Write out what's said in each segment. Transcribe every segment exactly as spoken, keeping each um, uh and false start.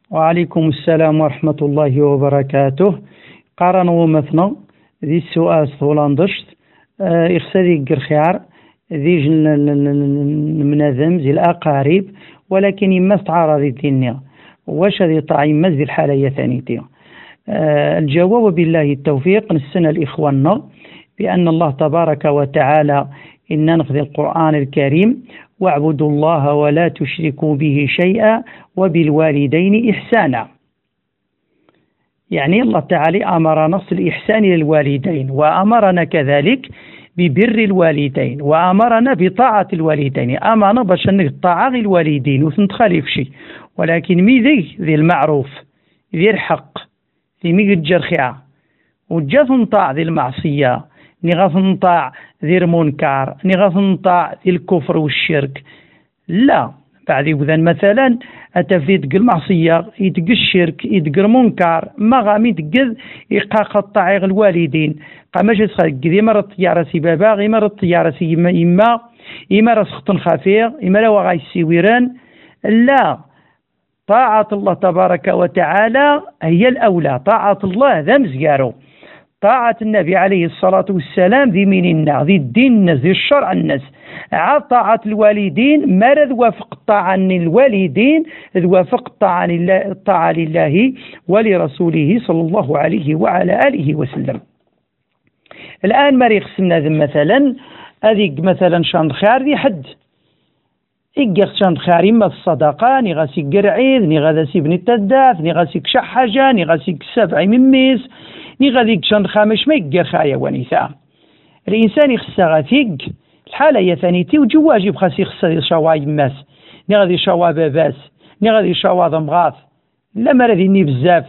وعليكم السلام ورحمة الله وبركاته. قارن ومثنى ذي السؤال ثولاندشت إخسادي قرخيار ذي المنظم ذي الأقارب، ولكن يما استعارض الدنيا واش هذه طاعمة ذي الحالة ثانيتي. الجواب بالله التوفيق نسنا الإخواننا بأن الله تبارك وتعالى إن نخذ القرآن الكريم واعبدوا الله ولا تشركوا به شيئا وبالوالدين إحسانا. يعني الله تعالى أمرنا الإحسان للوالدين، وأمرنا كذلك ببر الوالدين، وأمرنا بطاعة الوالدين. أمرنا باش نطاع الوالدين وتنتخالف شيء، ولكن مي ذي ذي المعروف ذي الحق ذي مي الجرخيعة وجات نطاع ذي المعصية، نغاث نطاع ذي المنكر، نغاث نطاع ذي الكفر والشرك. لا، بعد يبذن مثلا أتفي تقل المعصية يتقل الشرك يتقل المنكر ما غامي تقل يقاق الطاعة الوالدين. قاماش تخلق ذي مرة طيارة سي بابا، غي مرة طيارة سي يما يما يما راه سخط خفير يما لا وغاي السويران. لا، طاعة الله تبارك وتعالى هي الأولى. طاعة الله ذا مزيارو، طاعة النبي عليه الصلاة والسلام ذي من الناس ذي الدين الناس ذي الشرع الناس. عاد طاعة الوالدين ما رد وافق الطاعة للوالدين، ذ وافق الطاعة لله, الطاعة لله ولرسوله صلى الله عليه وعلى آله وسلم. الآن ما يخصنا مثلا هذيك مثلا شان خير ذي حد إيجا شان خير إما الصدقة ني غاسي قرعيد ني غادا سيبني التداف ني غاسي كشح حاجة ني غاسي كسبع مميس ني غادي كشان خامش ما يقر خايا ونساء. الإنسان يخصها غاثيق الحالة يا ثانيتي وجو واجب خاص يخصها يشوا يماس ني غادي يشوا باباس ني غادي يشوا ضمغاث لا ما راه بزاف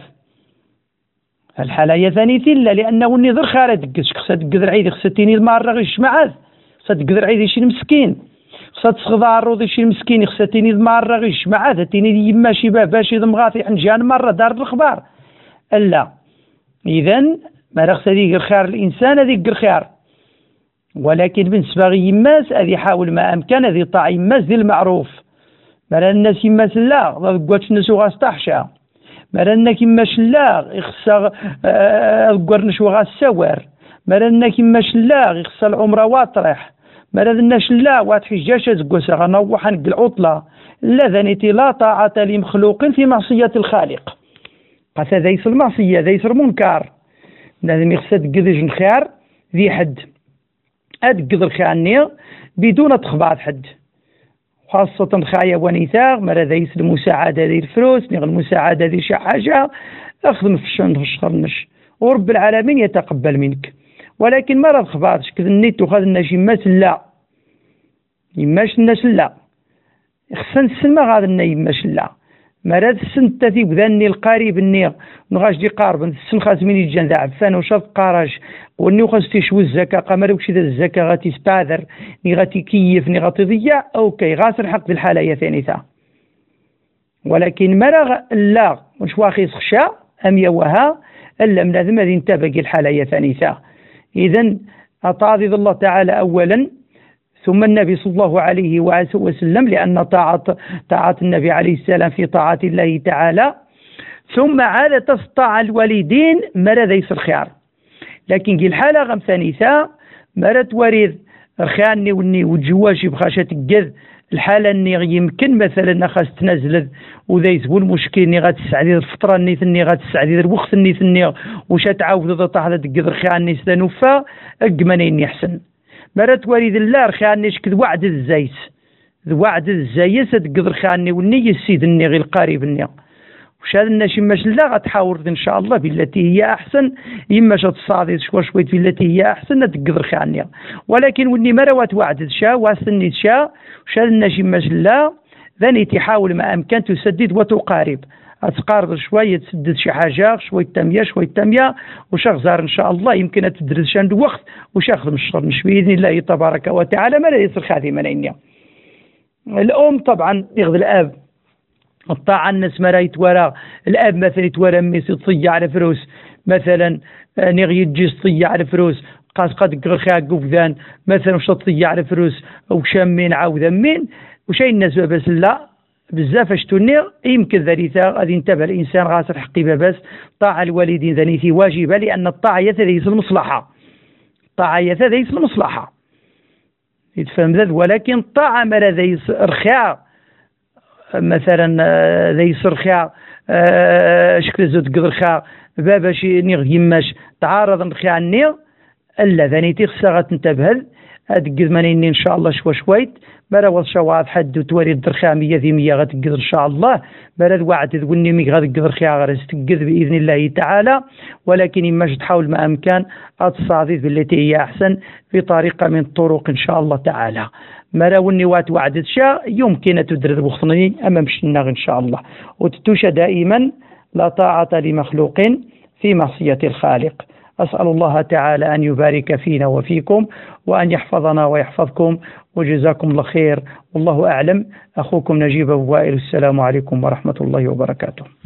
الحالة يا ثانيتي لا، لأنه النظر خارج دقش خصها تقدر عيد خصها تيني المارة غيش معاذ خصها تقدر عيد شي مسكين خصها تسخضع الروض شي مسكين خصها تيني المارة غيش معاذ تيني يما شي بابا شي ضمغاث حنجان مرة دار الأخبار. لا، إذن ما رخص هذيك الخير الإنسان هذيك الخير، ولكن بالنسبة غي يماس هذي يحاول ما أمكن هذي طاع يماس ذي المعروف. ما الناس يماس لا قواتش نسو غاستحشى، ما لأنك يماش لا يخصها قوار نشو غاسوار، ما لأنك يماش لا يخصها العمرة واطرح، ما لأنش لا واتحجاش تقوسها غنوحا العطلة. لا ذنيتي لا طاعة لمخلوق في معصية الخالق. قاس هذا يصير المعصية هذا يصير منكر. لازم يخصها تقدج الخير ذي حد أتقدر الخير بدون تخبار حد، خاصة خايا ونيثاغ مرة ذا يصير المساعدة ذي الفلوس نغ المساعدة ذي شي حاجة أخذ في الشنش ورب العالمين يتقبل منك. ولكن مرة تخبارش كذا النيت وخذ الناس يماس لا يماش الناس لا خصنا نسمى غادي النا يماش لا مرات السن تاتي بذني القريب النيغ نغاش دي قارب السن خاص من يجان ذا عفان وشاف قارش وني وخاص تيشوي الزكاة قمر وكشي ذا الزكاة غاتي سبادر ني غاتي كيف ني غاتي ضيع اوكي غاس الحق بالحالة يا ثانيثا. ولكن مرة لا مش واخي خشا ام يوها الا من هذا ما باقي الحالة يا ثانيثا. اذا اطاعي الله تعالى اولا ثم النبي صلى الله عليه وسلم، لأن طاعة طاعة النبي عليه السلام في طاعة الله تعالى، ثم عاد تستطاع الوالدين مرة ذيس الخيار. لكن في الحالة غم ثانيثا مرة توريد خاني وني وجواجي بخاشة الجذ الحالة اني يمكن مثلا خاص تنزل وذيس والمشكل اني غتسعدي الفترة اني ثني غتسعدي الوقت اني ثني وش تعاود طاحت الجذر خاني سنوفا اجمنين يحسن. مرات وريد الله رخاني شكد وعد الزيت وعد الزيت تقدر خاني وني السيد الني غير القريب الني وش هذا الناس يماش لا غتحاور ان شاء الله بالتي هي احسن يماش تصادي شوي شوي بالتي هي احسن تقدر خاني. ولكن وني مروات وعد شا واسني شا وش هذا الناس يماش لا ذني تحاول ما امكن تسدد وتقارب تقارب شوية تسدد شي حاجة شوية تمية شوية تمية وشغزار إن شاء الله يمكن تدرس شان وقت وشاخذ من الشر مش بإذن الله تبارك وتعالى ما لا يصير خادما لإني. الأم طبعا يغذي الأب الطاعة الناس ما رايت وراء الأب مثلا يتورى ميس يطيع على فلوس مثلا نغي يجيس طيع على فلوس قاس قد غير خاق وفذان مثلا وش تطيع على فلوس وشامين عاوذا مين وشي الناس بس لا بزاف اشتوني يمكن ذلك غادي ينتبه الانسان غاسر حقي باباس طاعه الوالدين ذنيتي واجبه، لان الطاعه يتليس المصلحه، الطاعه يتليس المصلحه يتفهم ذا، ولكن الطاعه مرا ذيس رخاء مثلا ذيس رخاء شكل زود قدر بابا شي نيغ يماش تعارض نخي عني الا ذنيتي خصها غتنتبه هاد مانيني ان شاء الله شوي شويت برا وصا واضح حد توالي الدرخا مية في مية غتقدر ان شاء الله، برا الوعد ذوني مي غتقدر خيا غتقدر باذن الله تعالى، ولكن يماش تحاول ما امكان اتصادف بالتي هي احسن في طريقه من الطرق ان شاء الله تعالى. مرا وني وات وعدت شا يمكن تدرر بخصني امام الناغ ان شاء الله، وتتوشى دائما لا طاعه لمخلوق في معصيه الخالق. أسأل الله تعالى أن يبارك فينا وفيكم وأن يحفظنا ويحفظكم، وجزاكم الله خير، والله أعلم. أخوكم نجيب أبو وائل، السلام عليكم ورحمة الله وبركاته.